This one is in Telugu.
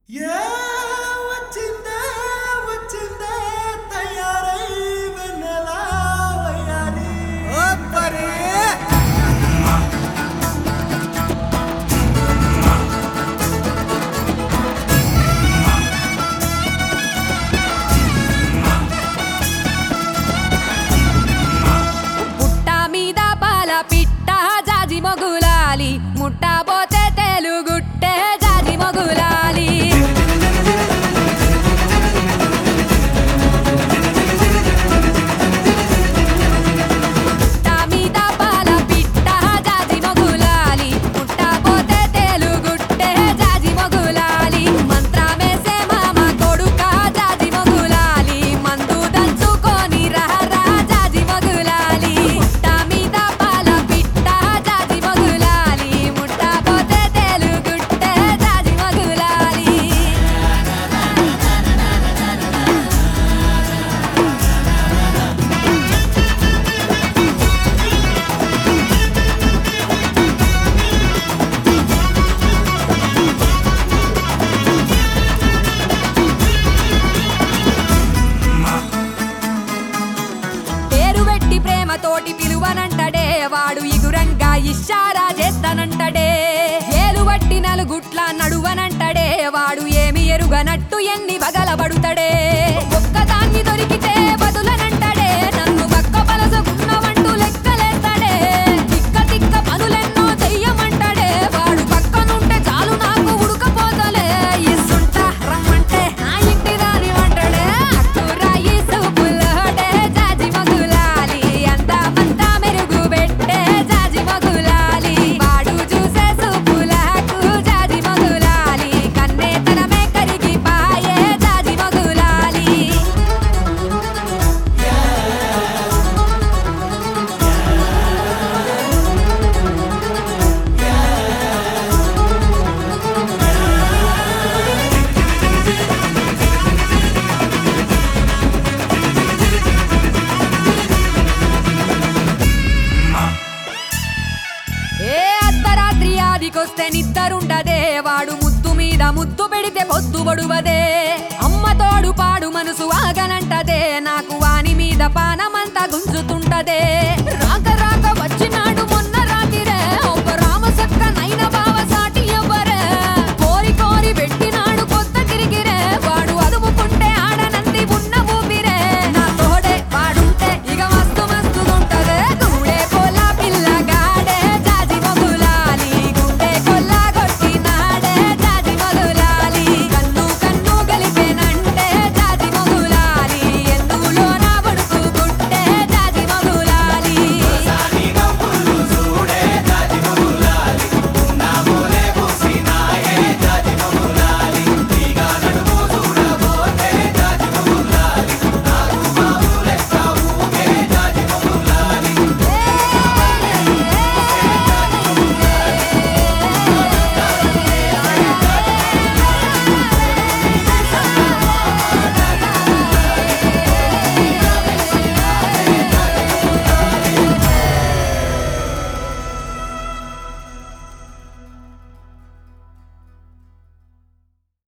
ఏ వచ్చిందే వచ్చిందే తయారై వెన్నెలా వయ్యారి ఓ పరే పుట్ట మీద పాల పిట్ట జాజి మొగులాలి ముట్టబోతే తెలుగుట్టే జాజి మొగులాలి పుట్ట మీద పాల పిట్ట జాజి మొగులాలి ముట్టబోతే తెలుగుట్టే జాజి మొగులాలి మంత్రమేసే మామ కొడుక జాజి మొగులాలి మందు దంచుకొని రహరా జాజి మొగులాలి పుట్ట మీద పాల పిట్ట జాజి మొగులాలి ముట్టబోతే తెలుగుట్టే జాజి మొగులాలి పేరు పెట్టి ప్రేమతోటి పిలువనంటడే వాడు ఇగురంగా ఇషారా చేస్తానంటడే ఏలు బట్టి నలుగుట్ల నడువనంటడే వాడు ఏమి ఎరుగనట్టు ఎన్ని బగలబడుతడే ఒక్కదాన్ని దొరికితే బదులనంటడే నన్ను పక్క పలసకున్నవంటూ లెక్కలేస్తాడే తిక్క తిక్క పనులెన్నో చెయ్యమంటడే వాడు పక్కనుంటే చాలు నాకు ఉడకపోతలే ఇస్తుంట రమ్మంటే నా ఇంటి రానివంటడే అట్టురాయి సూపులోడే జాజి మొగులాలి అంతా మెరుగు పెట్టే జాజి మొగులాలి వాడు చూసే సూపులకు జాజి మొగులాలి కన్నే తనమే కరిగి పాయే జాజి మొగులాలి ఏ అర్ధరాత్రి ఆదికొస్తే నిద్దరుండదే వాడు ముద్దు మీద ముద్దు పెడితే పొద్దు బడువదే